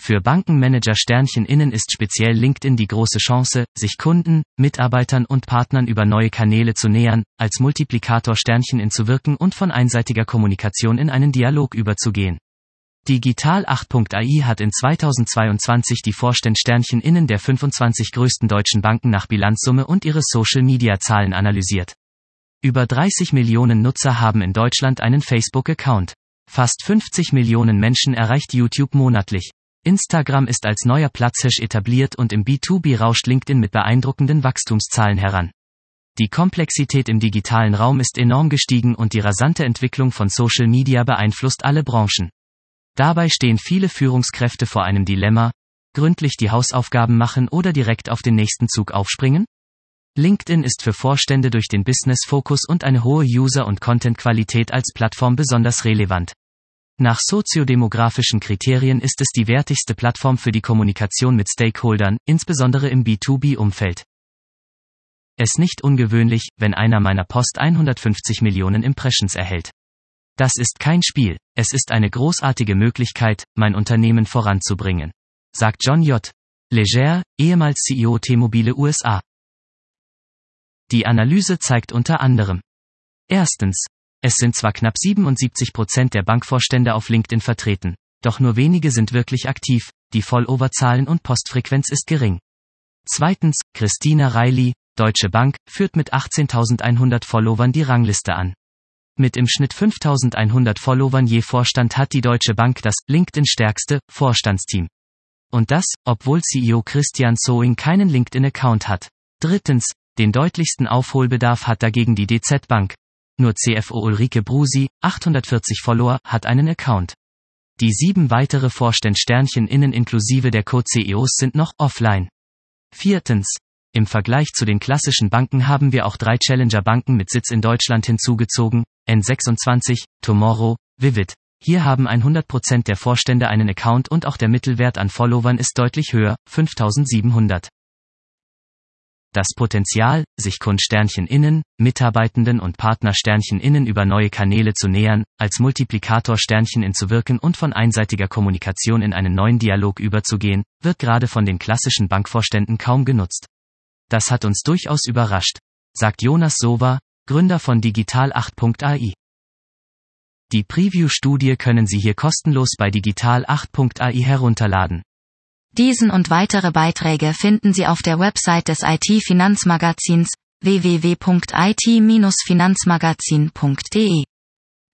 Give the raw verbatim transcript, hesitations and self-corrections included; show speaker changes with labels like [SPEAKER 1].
[SPEAKER 1] Für Bankenmanager Sternchen innen ist speziell LinkedIn die große Chance, sich Kunden, Mitarbeitern und Partnern über neue Kanäle zu nähern, als Multiplikator Sternchen in zu wirken und von einseitiger Kommunikation in einen Dialog überzugehen. Digital acht Punkt A I hat in zweitausendzweiundzwanzig die Vorstände Sternchen innen der fünfundzwanzig größten deutschen Banken nach Bilanzsumme und ihre Social-Media-Zahlen analysiert. Über dreißig Millionen Nutzer haben in Deutschland einen Facebook-Account. Fast fünfzig Millionen Menschen erreicht YouTube monatlich. Instagram ist als neuer Platzhirsch etabliert und im B zwei B rauscht LinkedIn mit beeindruckenden Wachstumszahlen heran. Die Komplexität im digitalen Raum ist enorm gestiegen und die rasante Entwicklung von Social Media beeinflusst alle Branchen. Dabei stehen viele Führungskräfte vor einem Dilemma: gründlich die Hausaufgaben machen oder direkt auf den nächsten Zug aufspringen? LinkedIn ist für Vorstände durch den Business-Fokus und eine hohe User- und Content-Qualität als Plattform besonders relevant. Nach soziodemografischen Kriterien ist es die wertigste Plattform für die Kommunikation mit Stakeholdern, insbesondere im B zwei B-Umfeld. Es nicht ungewöhnlich, wenn einer meiner Post hundertfünfzig Millionen Impressions erhält. Das ist kein Spiel, es ist eine großartige Möglichkeit, mein Unternehmen voranzubringen, sagt John J. Legere, ehemals C E O T-Mobile U S A. Die Analyse zeigt unter anderem: Erstens. Es sind zwar knapp siebenundsiebzig Prozent der Bankvorstände auf LinkedIn vertreten, doch nur wenige sind wirklich aktiv, die Followerzahlen und Postfrequenz ist gering. Zweitens, Christina Reilly, Deutsche Bank, führt mit achtzehntausendeinhundert Followern die Rangliste an. Mit im Schnitt fünftausendeinhundert Followern je Vorstand hat die Deutsche Bank das LinkedIn-stärkste Vorstandsteam. Und das, obwohl C E O Christian Soing keinen LinkedIn-Account hat. Drittens, den deutlichsten Aufholbedarf hat dagegen die D Z Bank. Nur C F O Ulrike Brusi, achthundertvierzig Follower, hat einen Account. Die sieben weitere Vorstände Sternchen innen inklusive der Co-C E Os sind noch offline. Viertens. Im Vergleich zu den klassischen Banken haben wir auch drei Challenger-Banken mit Sitz in Deutschland hinzugezogen: N sechsundzwanzig, Tomorrow, Vivid. Hier haben hundert Prozent der Vorstände einen Account und auch der Mittelwert an Followern ist deutlich höher, fünftausendsiebenhundert. Das Potenzial, sich Kundsternchen innen, Mitarbeitenden und Partner Sternchen innen über neue Kanäle zu nähern, als Multiplikator Sternchen in zu wirken und von einseitiger Kommunikation in einen neuen Dialog überzugehen, wird gerade von den klassischen Bankvorständen kaum genutzt. Das hat uns durchaus überrascht, sagt Jonas Sowa, Gründer von Digital acht Punkt A I. Die Preview-Studie können Sie hier kostenlos bei Digital acht Punkt A I herunterladen.
[SPEAKER 2] Diesen und weitere Beiträge finden Sie auf der Website des I T-Finanzmagazins w w w punkt i t Bindestrich finanzmagazin punkt d e.